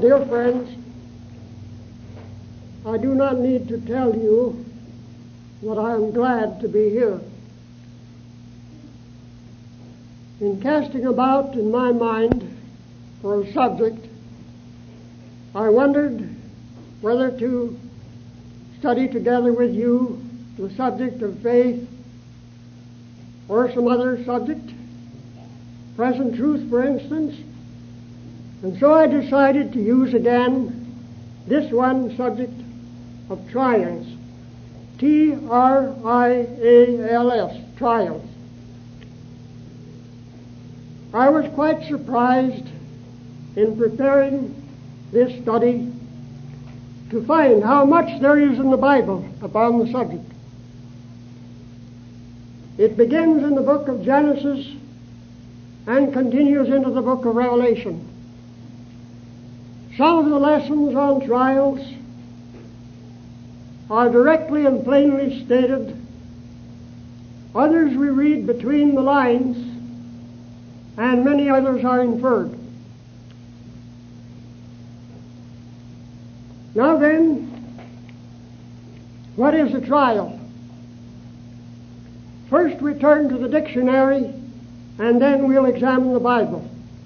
Dear friends, I do not need to tell you that I am glad to be here. In casting about in my mind for a subject, I wondered whether to study together with you the subject of faith or some other subject, present truth, for instance. And so I decided to use again this one subject of trials. Trials, trials. I was quite surprised in preparing this study to find how much there is in the Bible upon the subject. It begins in the book of Genesis and continues into the book of Revelation. Some of the lessons on trials are directly and plainly stated. Others we read between the lines, and many others are inferred. Now then, what is a trial? First we turn to the dictionary, and then we'll examine the Bible.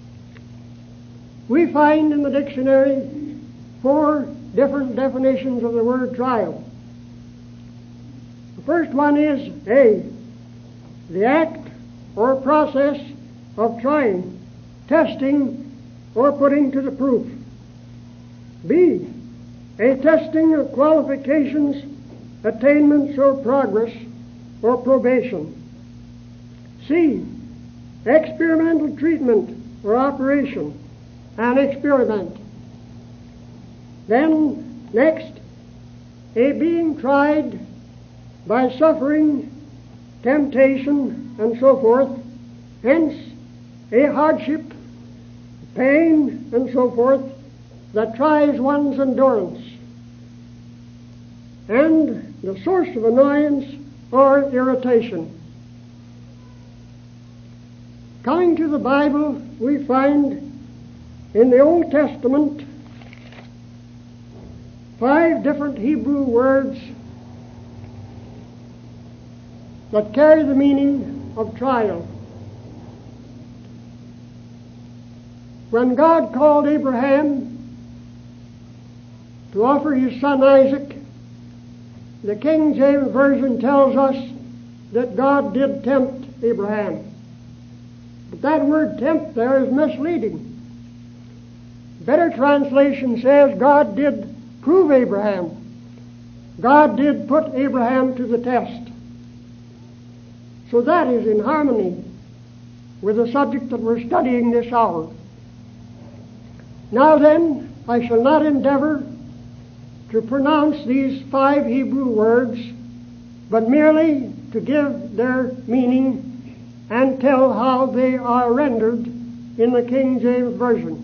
We find in the dictionary 4 different definitions of the word trial. The first one is A, the act or process of trying, testing, or putting to the proof. B, a testing of qualifications, attainments, or progress, or probation. C, experimental treatment or operation, an experiment. Then, next, a being tried by suffering, temptation, and so forth, hence a hardship, pain, and so forth, that tries one's endurance, and the source of annoyance or irritation. Coming to the Bible, we find in the Old Testament 5 different Hebrew words that carry the meaning of trial. When God called Abraham to offer his son Isaac, the King James Version tells us that God did tempt Abraham. But that word tempt there is misleading. Better translation says God did prove Abraham. God did put Abraham to the test. So that is in harmony with the subject that we're studying this hour. Now then, I shall not endeavor to pronounce these 5 Hebrew words, but merely to give their meaning and tell how they are rendered in the King James Version.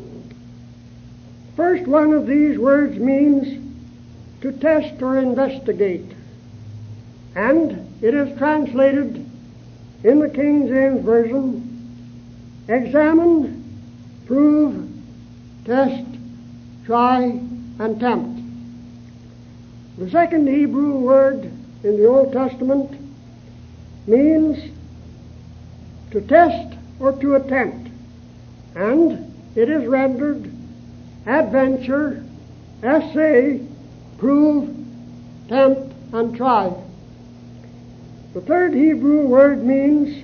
First one of these words means to test or investigate, and it is translated in the King James Version, examine, prove, test, try, and tempt. The second Hebrew word in the Old Testament means to test or to attempt, and it is rendered adventure, essay, prove, tempt, and try. The third Hebrew word means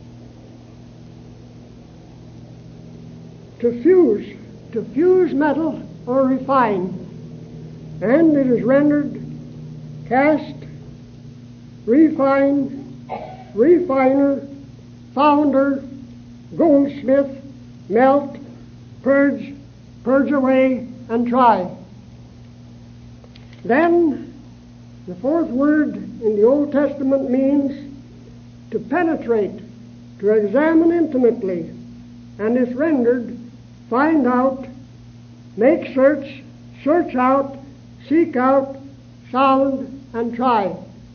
to fuse metal or refine, and it is rendered cast, refine, refiner, founder, goldsmith, melt, purge, purge away, and try. Then, the fourth word in the Old Testament means to penetrate, to examine intimately, and is rendered find out, make search, search out, seek out, sound, and try.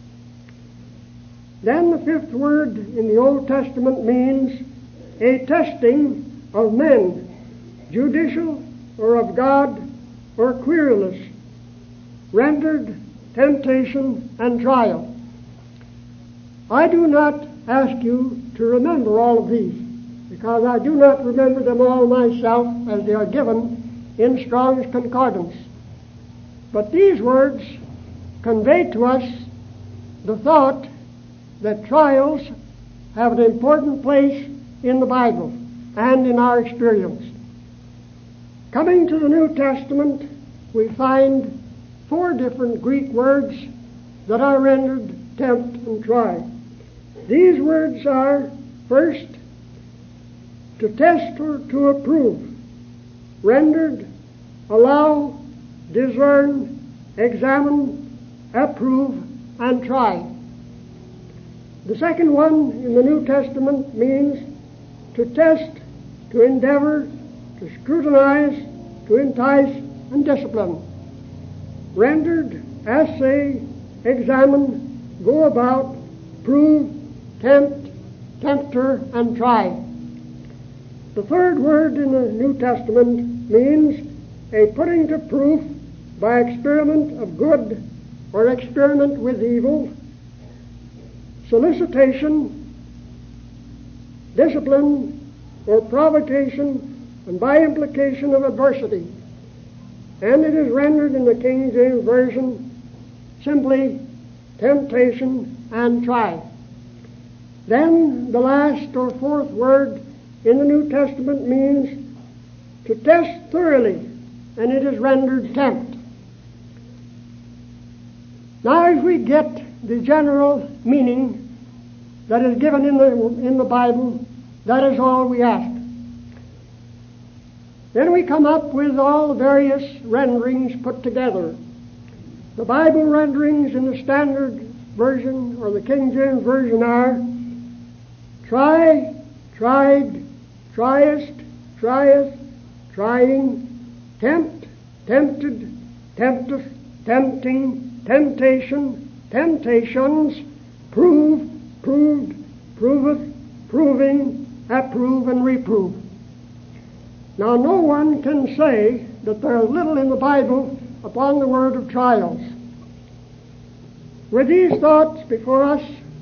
Then the fifth word in the Old Testament means a testing of men, judicial, or of God or querulous, rendered temptation and trial. I do not ask you to remember all of these, because I do not remember them all myself as they are given in Strong's Concordance. But these words convey to us the thought that trials have an important place in the Bible and in our experience. Coming to the New Testament, we find 4 different Greek words that are rendered tempt and try. These words are, first, to test or to approve, rendered allow, discern, examine, approve, and try. The second one in the New Testament means to test, to endeavor, to scrutinize, to entice, and discipline. Rendered assay, examine, go about, prove, tempt, tempter, and try. The third word in the New Testament means a putting to proof by experiment of good or experiment with evil, solicitation, discipline, or provocation, and by implication of adversity. And it is rendered in the King James Version simply temptation and try. Then the last or fourth word in the New Testament means to test thoroughly, and it is rendered tempt. Now if we get the general meaning that is given in the Bible, that is all we ask. Then we come up with all the various renderings put together. The Bible renderings in the Standard Version or the King James Version are try, tried, triest, trieth, trying, tempt, tempted, tempteth, tempting, temptation, temptations, prove, proved, proveth, proving, approve, and reprove. Now no one can say that there is little in the Bible upon the word of trials. With these thoughts before us,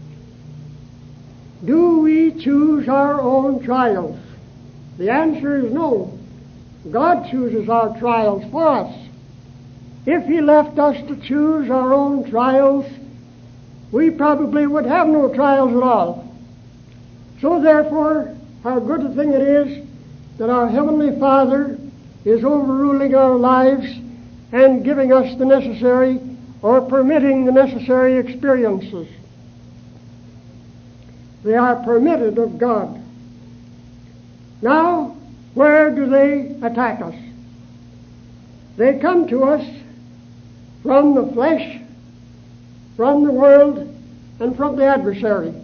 do we choose our own trials? The answer is no. God chooses our trials for us. If He left us to choose our own trials, we probably would have no trials at all. So therefore, how good a thing it is that our Heavenly Father is overruling our lives and giving us the necessary or permitting the necessary experiences. They are permitted of God. Now, where do they attack us? They come to us from the flesh, from the world, and from the adversary.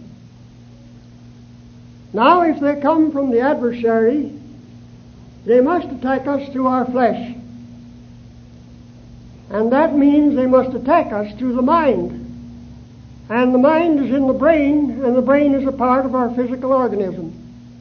Now, if they come from the adversary, they must attack us through our flesh. And that means they must attack us through the mind. And the mind is in the brain, and the brain is a part of our physical organism.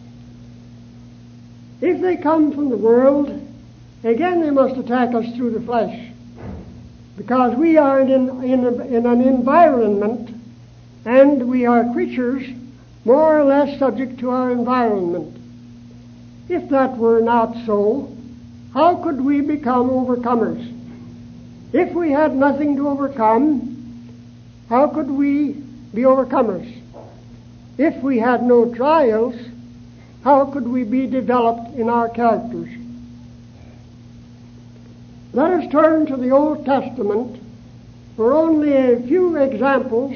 If they come from the world, again they must attack us through the flesh. Because we are in an environment, and we are creatures more or less subject to our environment. If that were not so, how could we become overcomers? If we had nothing to overcome, how could we be overcomers? If we had no trials, how could we be developed in our characters? Let us turn to the Old Testament for only a few examples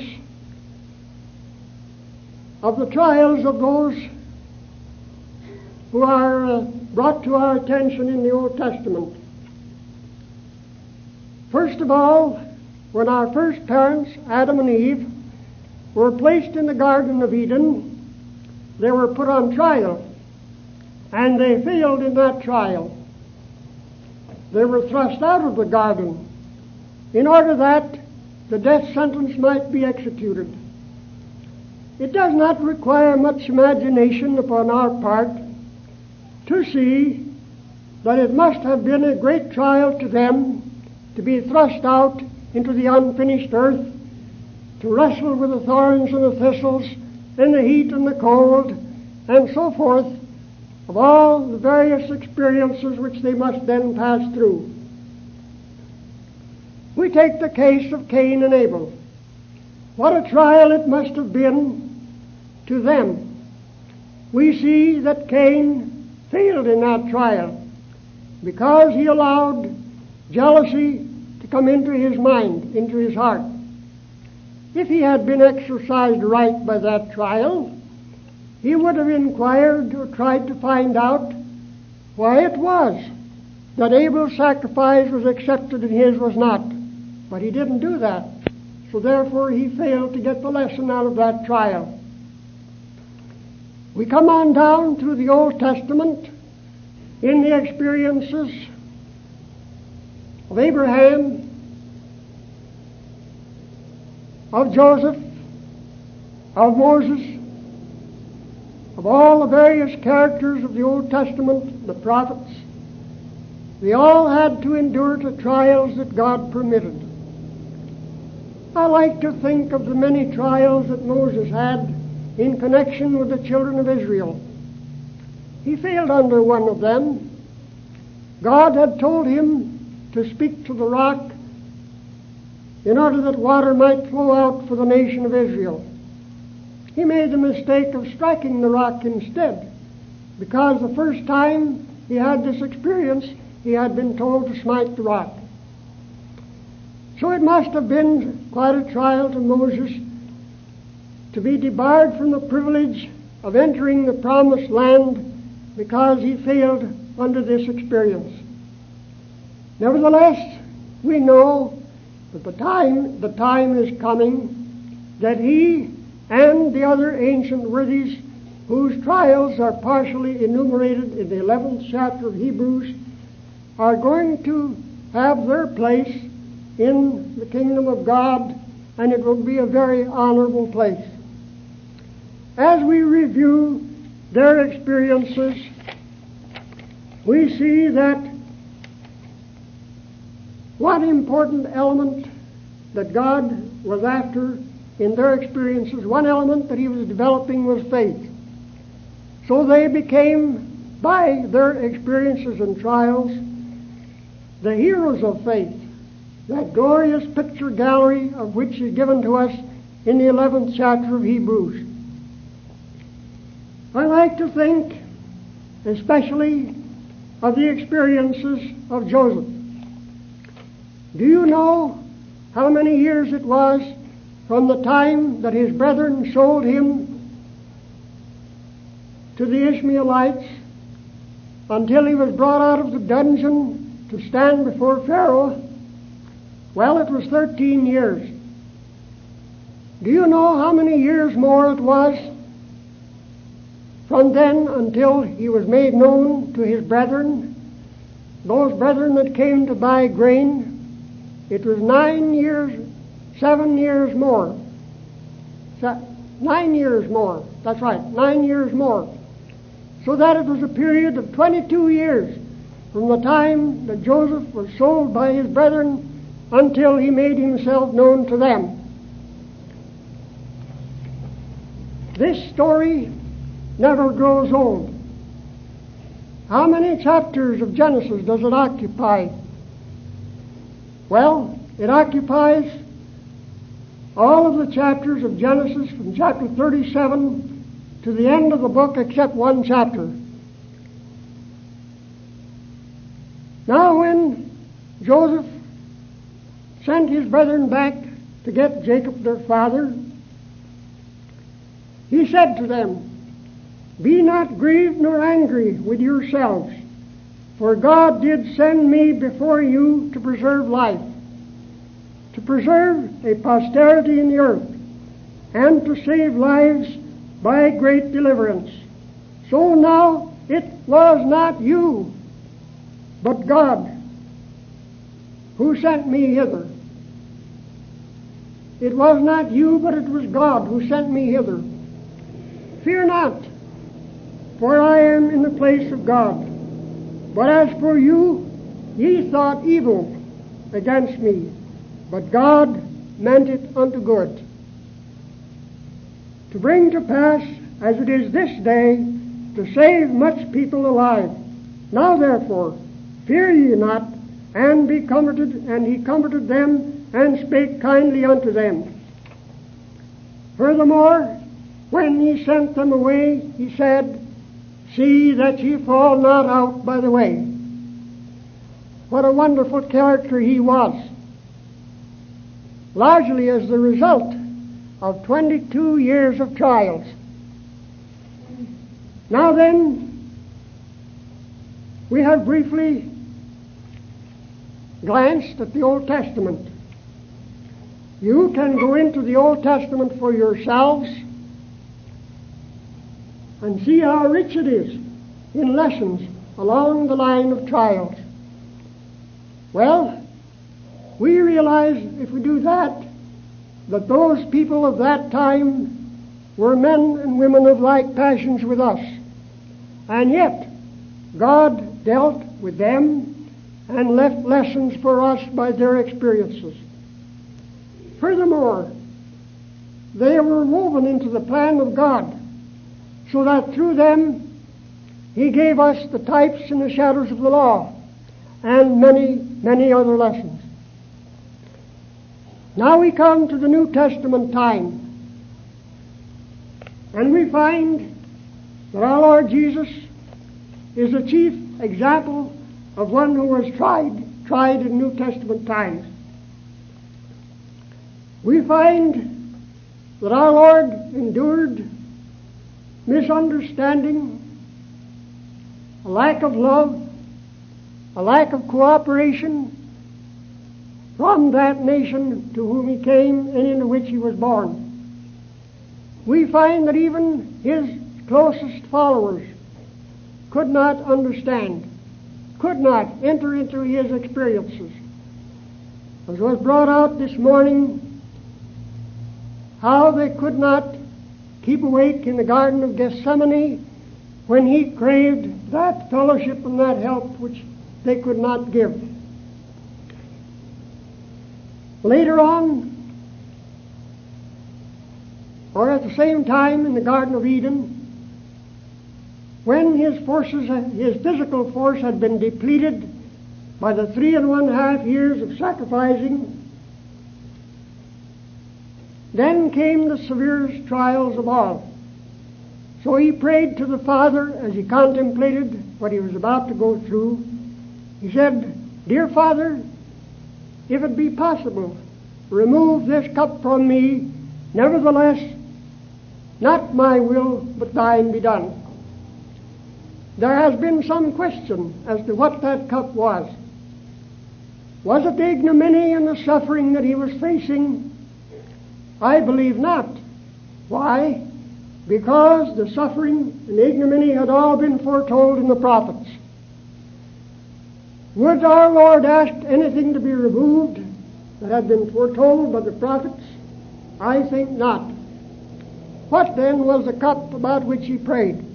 of the trials of those who are brought to our attention in the Old Testament. First of all, when our first parents, Adam and Eve, were placed in the Garden of Eden, they were put on trial, and they failed in that trial. They were thrust out of the garden in order that the death sentence might be executed. It does not require much imagination upon our part to see that it must have been a great trial to them to be thrust out into the unfinished earth, to wrestle with the thorns and the thistles, and the heat and the cold, and so forth, of all the various experiences which they must then pass through. We take the case of Cain and Abel. What a trial it must have been to them. We see that Cain failed in that trial because he allowed jealousy to come into his mind, into his heart. If he had been exercised right by that trial, he would have inquired or tried to find out why it was that Abel's sacrifice was accepted and his was not. But he didn't do that. So therefore he failed to get the lesson out of that trial. We come on down through the Old Testament in the experiences of Abraham, of Joseph, of Moses, of all the various characters of the Old Testament, the prophets. They all had to endure the trials that God permitted. I like to think of the many trials that Moses had in connection with the children of Israel. He failed under one of them. God had told him to speak to the rock in order that water might flow out for the nation of Israel. He made the mistake of striking the rock instead, because the first time he had this experience, he had been told to smite the rock. So it must have been quite a trial to Moses to be debarred from the privilege of entering the promised land because he failed under this experience. Nevertheless, we know that the time is coming that he and the other ancient worthies whose trials are partially enumerated in the 11th chapter of Hebrews are going to have their place in the kingdom of God, and it will be a very honorable place. As we review their experiences, we see that one important element that God was after in their experiences, one element that he was developing, was faith. So they became, by their experiences and trials, the heroes of faith, that glorious picture gallery of which is given to us in the 11th chapter of Hebrews. I like to think especially of the experiences of Joseph. Do you know how many years it was from the time that his brethren sold him to the Ishmaelites until he was brought out of the dungeon to stand before Pharaoh? Well, it was 13 years. Do you know how many years more it was from then until he was made known to his brethren, those brethren that came to buy grain? It was 9 years, 7 years more. 9 years more. That's right, 9 years more. So that it was a period of 22 years from the time that Joseph was sold by his brethren until he made himself known to them. This story never grows old. How many chapters of Genesis does it occupy? Well, it occupies all of the chapters of Genesis from chapter 37 to the end of the book except one chapter. Now when Joseph sent his brethren back to get Jacob their father, he said to them, "Be not grieved nor angry with yourselves, for God did send me before you to preserve life, to preserve a posterity in the earth, and to save lives by great deliverance. So now it was not you, but God, who sent me hither." It was not you, but it was God who sent me hither. "Fear not, for I am in the place of God. But as for you, ye thought evil against me, but God meant it unto good, to bring to pass, as it is this day, to save much people alive. Now therefore, fear ye not, and be comforted. And he comforted them, and spake kindly unto them. Furthermore, when he sent them away, he said, See that ye fall not out by the way. What a wonderful character he was, largely as the result of 22 years of trials. Now then, we have briefly glanced at the Old Testament. You can go into the Old Testament for yourselves and see how rich it is in lessons along the line of trials. Well, we realize, if we do that those people of that time were men and women of like passions with us. And yet, God dealt with them and left lessons for us by their experiences. Furthermore, they were woven into the plan of God, so that through them He gave us the types and the shadows of the law, and many, many other lessons. Now we come to the New Testament time, and we find that our Lord Jesus is the chief example of one who was tried in New Testament times. We find that our Lord endured misunderstanding, a lack of love, a lack of cooperation from that nation to whom He came and into which He was born. We find that even His closest followers could not understand, could not enter into His experiences. As was brought out this morning, how they could not keep awake in the Garden of Gethsemane when He craved that fellowship and that help which they could not give. Later on, or at the same time in the Garden of Eden, when his physical force had been depleted by the 3.5 years of sacrificing, then came the severest trials of all. So he prayed to the Father as he contemplated what he was about to go through. He said, Dear Father, if it be possible, remove this cup from me. Nevertheless, not my will, but thine be done. There has been some question as to what that cup was. Was it the ignominy and the suffering that he was facing? I believe not. Why? Because the suffering and ignominy had all been foretold in the prophets. Would our Lord ask anything to be removed that had been foretold by the prophets? I think not. What then was the cup about which He prayed?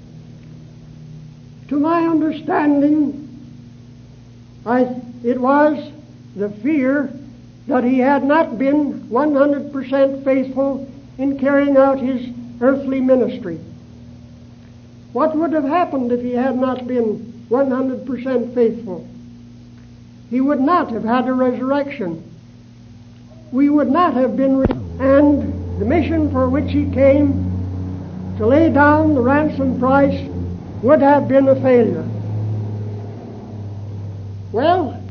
To my understanding, it was the fear that He had not been 100% faithful in carrying out His earthly ministry. What would have happened if He had not been 100% faithful? He would not have had a resurrection. We would not have been and the mission for which He came, to lay down the ransom price, would have been a failure. Well,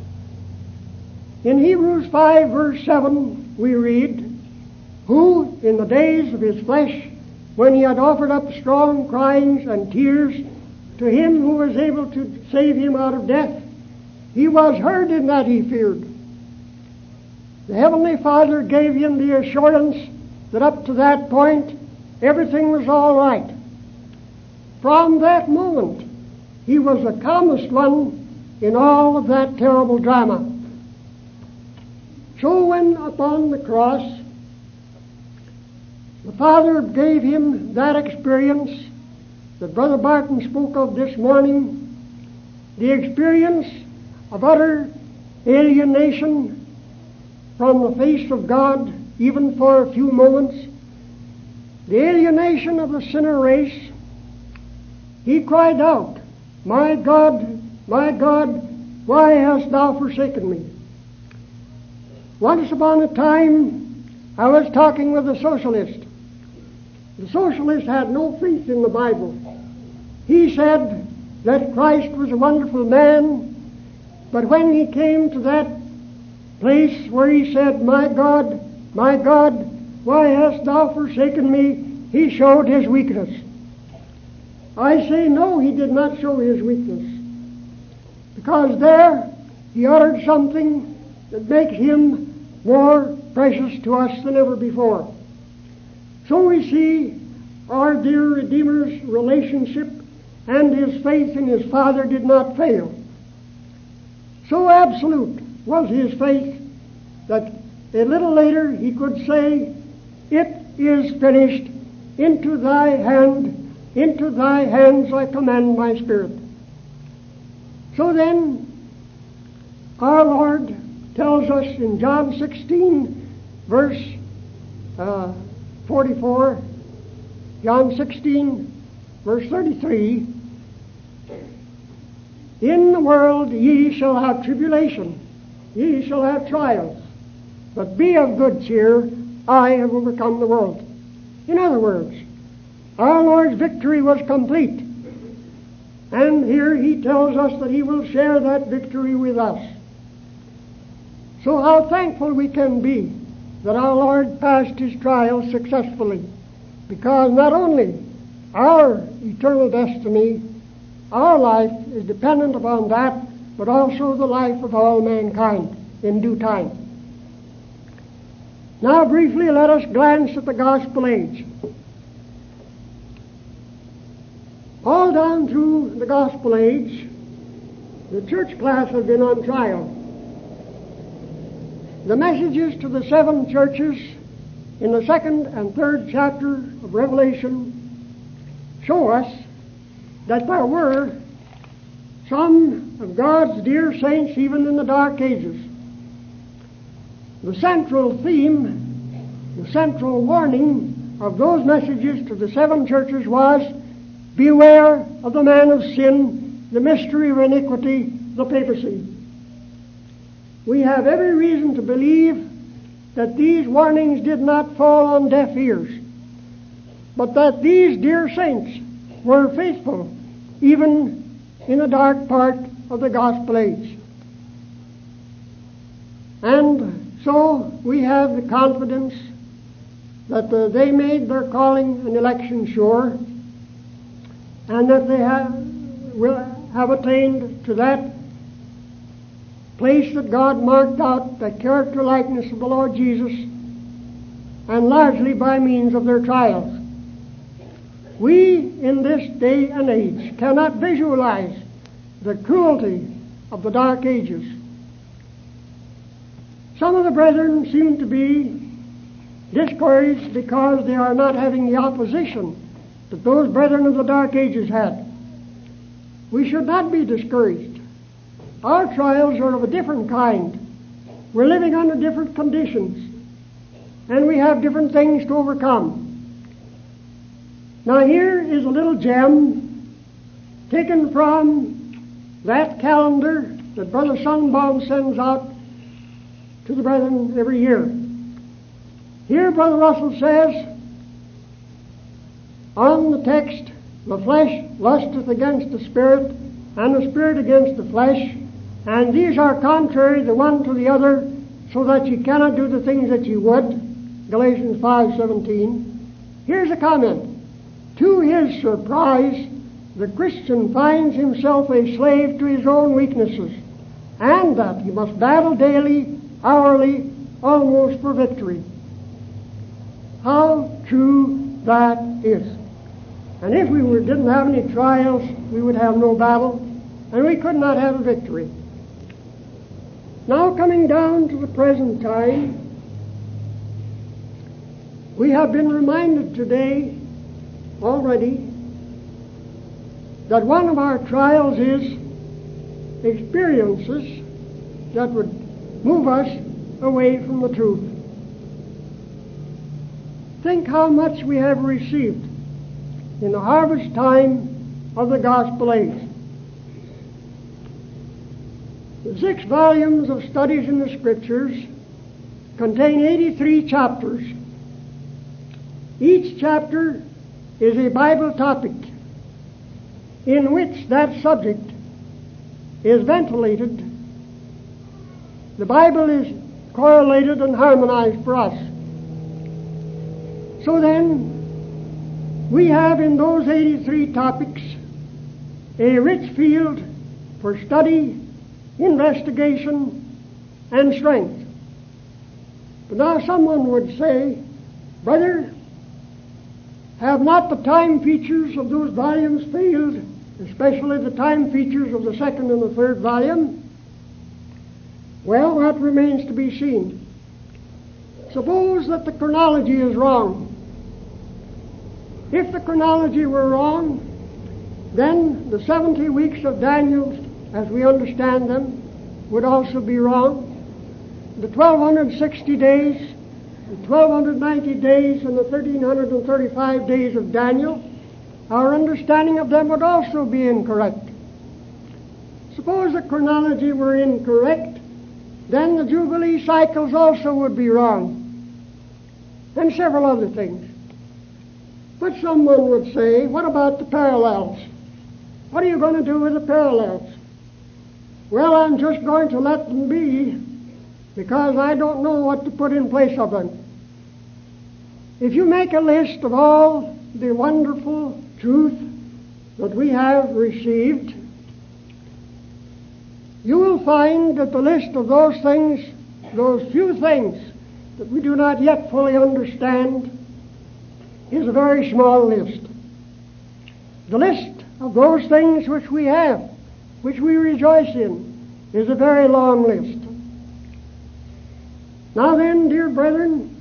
in Hebrews 5 verse 7 we read, Who in the days of His flesh, when He had offered up strong cryings and tears to Him who was able to save Him out of death, He was heard in that He feared. The Heavenly Father gave Him the assurance that up to that point everything was all right. From that moment, He was the calmest one in all of that terrible drama. So when upon the cross, the Father gave Him that experience that Brother Barton spoke of this morning, the experience of utter alienation from the face of God, even for a few moments, the alienation of the sinner race, he cried out, my God, why hast thou forsaken me? Once upon a time, I was talking with a socialist. The socialist had no faith in the Bible. He said that Christ was a wonderful man, but when he came to that place where he said, my God, why hast thou forsaken me, he showed his weakness. I say no, he did not show his weakness, because there he uttered something that makes him more precious to us than ever before. So we see our dear Redeemer's relationship and his faith in his Father did not fail. So absolute was his faith that a little later he could say, it is finished, into thy hands I commend my spirit. So then, our Lord tells us in John 16, verse 44, John 16, verse 33, in the world ye shall have tribulation, ye shall have trials, but be of good cheer, I have overcome the world. In other words, our Lord's victory was complete. And here he tells us that he will share that victory with us. So how thankful we can be that our Lord passed his trials successfully, because not only our eternal destiny, our life is dependent upon that, but also the life of all mankind in due time. Now briefly let us glance at the gospel age. All down through the gospel age, the church class has been on trial. The messages to the 7 churches in the 2nd and 3rd chapter of Revelation show us that there were some of God's dear saints even in the dark ages. The central theme, the central warning of those messages to the 7 churches was, beware of the man of sin, the mystery of iniquity, the papacy. We have every reason to believe that these warnings did not fall on deaf ears, but that these dear saints were faithful even in the dark part of the gospel age. And so we have the confidence that they made their calling and election sure, and that they will have attained to that place that God marked out, the character likeness of the Lord Jesus, and largely by means of their trials. We, in this day and age, cannot visualize the cruelty of the dark ages. Some of the brethren seem to be discouraged because they are not having the opposition that those brethren of the dark ages had. We should not be discouraged. Our trials are of a different kind. We're living under different conditions, and we have different things to overcome. Now here is a little gem taken from that calendar that Brother Sunbaum sends out to the brethren every year. Here Brother Russell says, on the text, the flesh lusteth against the spirit, and the spirit against the flesh, and these are contrary the one to the other, so that ye cannot do the things that ye would. Galatians 5:17. Here's a comment. To his surprise, the Christian finds himself a slave to his own weaknesses, and that he must battle daily, hourly, almost for victory. How true that is. And if we didn't have any trials, we would have no battle, and we could not have a victory. Now coming down to the present time, we have been reminded today already that one of our trials is experiences that would move us away from the truth. Think how much we have received in the harvest time of the gospel age. The 6 volumes of studies in the Scriptures contain 83 chapters. Each chapter is a Bible topic in which that subject is ventilated. The Bible is correlated and harmonized for us. So then, we have in those 83 topics a rich field for study, investigation, and strength. But now someone would say, "Brother, have not the time features of those volumes failed, especially the time features of the 2nd and the 3rd volume?" Well, that remains to be seen. Suppose that the chronology is wrong. If the chronology were wrong, then the 70 weeks of Daniel, as we understand them, would also be wrong. The 1260 days, the 1290 days, and the 1335 days of Daniel, our understanding of them would also be incorrect. Suppose the chronology were incorrect, then the Jubilee cycles also would be wrong, and several other things. But someone would say, what about the parallels? What are you going to do with the parallels? Well, I'm just going to let them be, because I don't know what to put in place of them. If you make a list of all the wonderful truth that we have received, you will find that the list of those things, those few things that we do not yet fully understand, is a very small list. The list of those things which we have, which we rejoice in, is a very long list. Now then, dear brethren,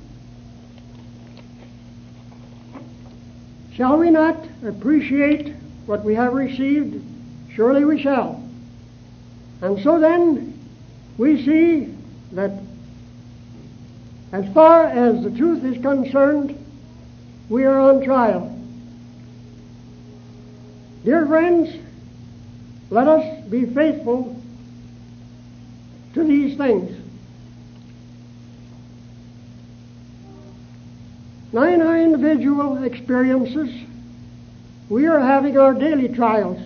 shall we not appreciate what we have received? Surely we shall. And so then, we see that as far as the truth is concerned, we are on trial. Dear friends, let us be faithful to these things. Now, in our individual experiences, we are having our daily trials.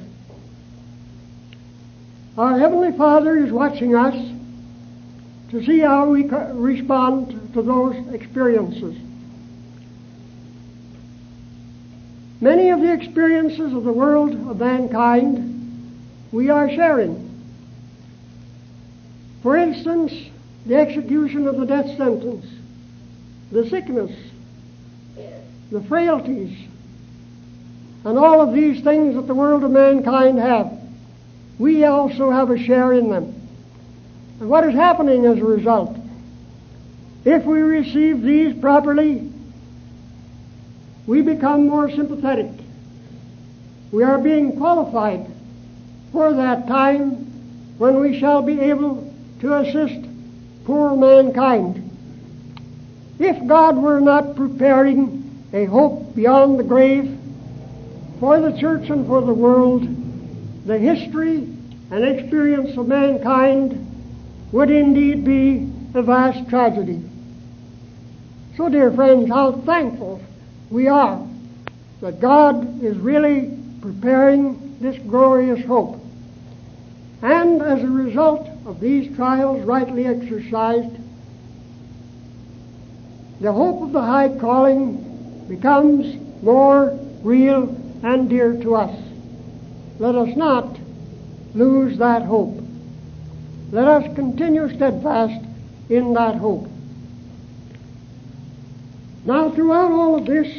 Our Heavenly Father is watching us to see how we respond to those experiences. Many of the experiences of the world of mankind we are sharing. For instance, the execution of the death sentence, the sickness, the frailties, and all of these things that the world of mankind have. We also have a share in them. And what is happening as a result? If we receive these properly, we become more sympathetic. We are being qualified for that time when we shall be able to assist poor mankind. If God were not preparing a hope beyond the grave for the church and for the world, the history and experience of mankind would indeed be a vast tragedy. So, dear friends, how thankful we are that God is really preparing this glorious hope. And as a result of these trials rightly exercised, the hope of the high calling becomes more real and dear to us. Let us not lose that hope. Let us continue steadfast in that hope. Now, throughout all of this,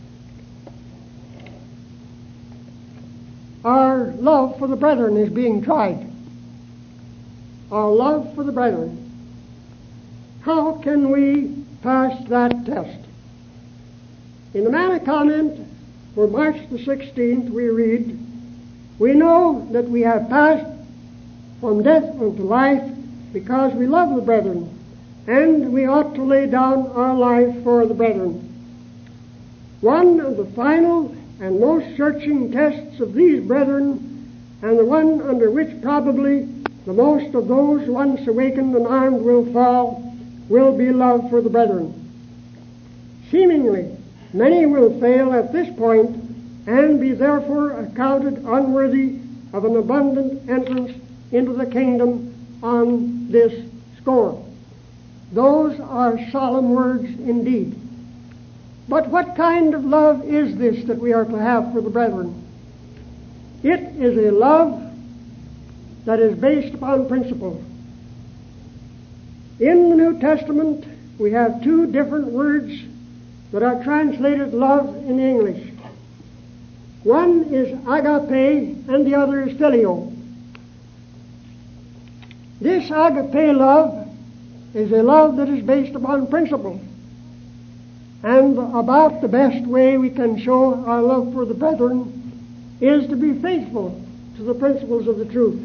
our love for the brethren is being tried. Our love for the brethren. How can we pass that test? In the Manna Comment for March the 16th, we read, "We know that we have passed from death unto life, because we love the brethren, and we ought to lay down our life for the brethren. One of the final and most searching tests of these brethren, and the one under which probably the most of those once awakened and armed will fall, will be love for the brethren. Seemingly, many will fail at this point and be therefore accounted unworthy of an abundant entrance into the kingdom on this score. Those are solemn words indeed. But what kind of love is this that we are to have for the brethren? It is a love that is based upon principle. In the New Testament, we have two different words that are translated love in English. One is agape and the other is phileo. This agape love is a love that is based upon principle. And about the best way we can show our love for the brethren is to be faithful to the principles of the truth.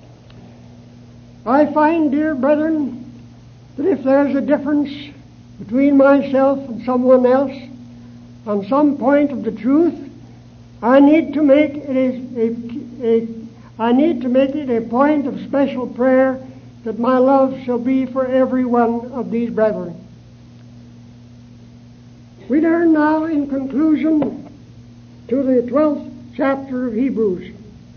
I find, dear brethren, that if there's a difference between myself and someone else on some point of the truth, I need to make it a point of special prayer that my love shall be for every one of these brethren. We turn now in conclusion to the 12th chapter of Hebrews.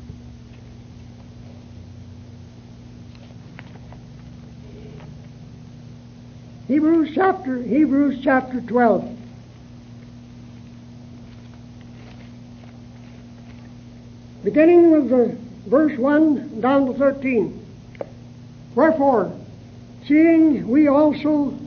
Hebrews chapter 12. Beginning with the verse 1 down to 13. Wherefore, seeing we also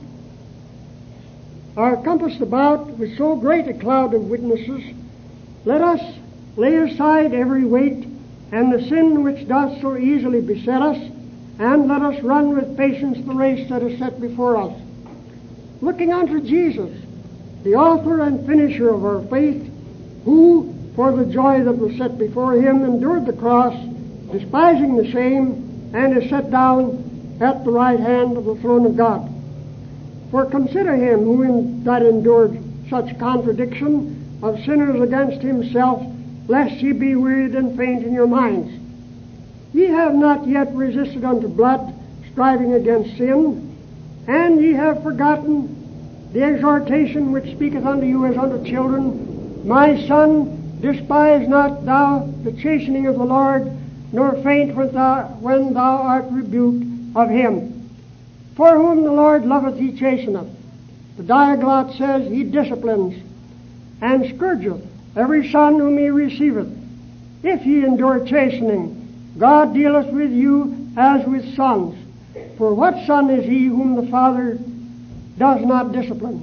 are compassed about with so great a cloud of witnesses, let us lay aside every weight and the sin which doth so easily beset us, and let us run with patience the race that is set before us, looking unto Jesus, the author and finisher of our faith, who, for the joy that was set before him, endured the cross, despising the shame, and is set down at the right hand of the throne of God. For consider him that endured such contradiction of sinners against himself, lest ye be wearied and faint in your minds. Ye have not yet resisted unto blood, striving against sin, and ye have forgotten the exhortation which speaketh unto you as unto children. My son, despise not thou the chastening of the Lord, nor faint when thou art rebuked of him. For whom the Lord loveth he chasteneth. The Diaglott says he disciplines, and scourgeth every son whom he receiveth. If ye endure chastening, God dealeth with you as with sons. For what son is he whom the Father does not discipline?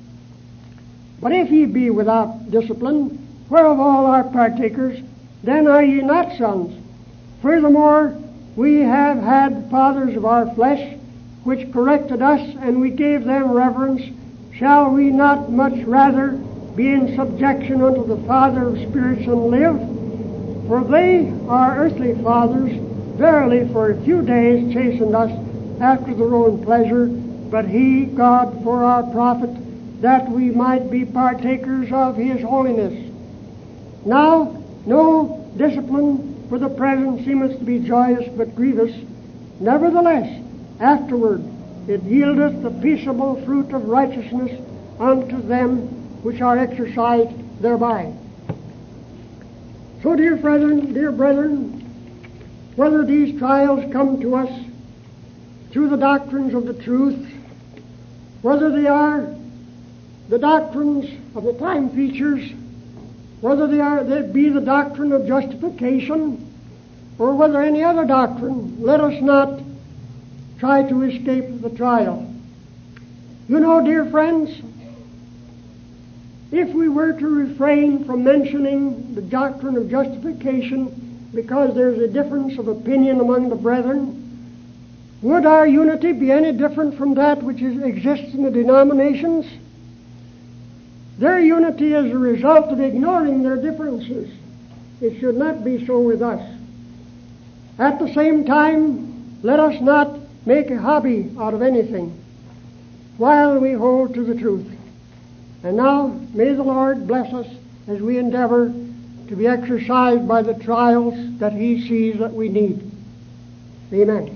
But if ye be without discipline, whereof all are partakers, then are ye not sons. Furthermore, we have had fathers of our flesh, which corrected us, and we gave them reverence. Shall we not much rather be in subjection unto the Father of spirits and live? For they, our earthly fathers, verily for a few days chastened us after their own pleasure, but he, God, for our profit, that we might be partakers of his holiness. Now, no discipline for the present seemeth to be joyous but grievous. Nevertheless, afterward it yieldeth the peaceable fruit of righteousness unto them which are exercised thereby. So, dear brethren, whether these trials come to us through the doctrines of the truth, whether they are the doctrines of the time features, whether they be the doctrine of justification, or whether any other doctrine, let us not try to escape the trial. You know, dear friends, if we were to refrain from mentioning the doctrine of justification because there's a difference of opinion among the brethren, would our unity be any different from that which exists in the denominations? Their unity is a result of ignoring their differences. It should not be so with us. At the same time, let us not make a hobby out of anything while we hold to the truth. And now, may the Lord bless us as we endeavor to be exercised by the trials that He sees that we need. Amen.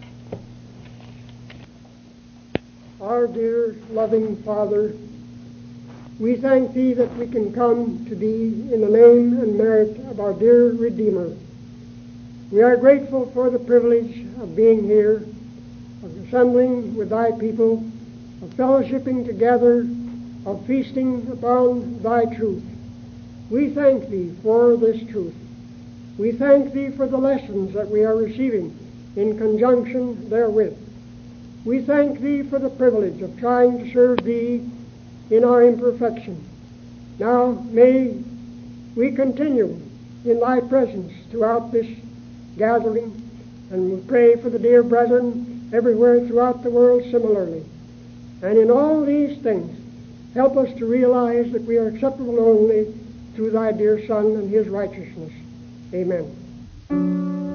Our dear, loving Father, we thank Thee that we can come to Thee in the name and merit of our dear Redeemer. We are grateful for the privilege of being here, of assembling with Thy people, of fellowshipping together, of feasting upon Thy truth. We thank Thee for this truth. We thank Thee for the lessons that we are receiving in conjunction therewith. We thank Thee for the privilege of trying to serve Thee in our imperfection. Now may we continue in Thy presence throughout this gathering, and we pray for the dear brethren everywhere throughout the world similarly. And in all these things, help us to realize that we are acceptable only through Thy dear Son and His righteousness. Amen.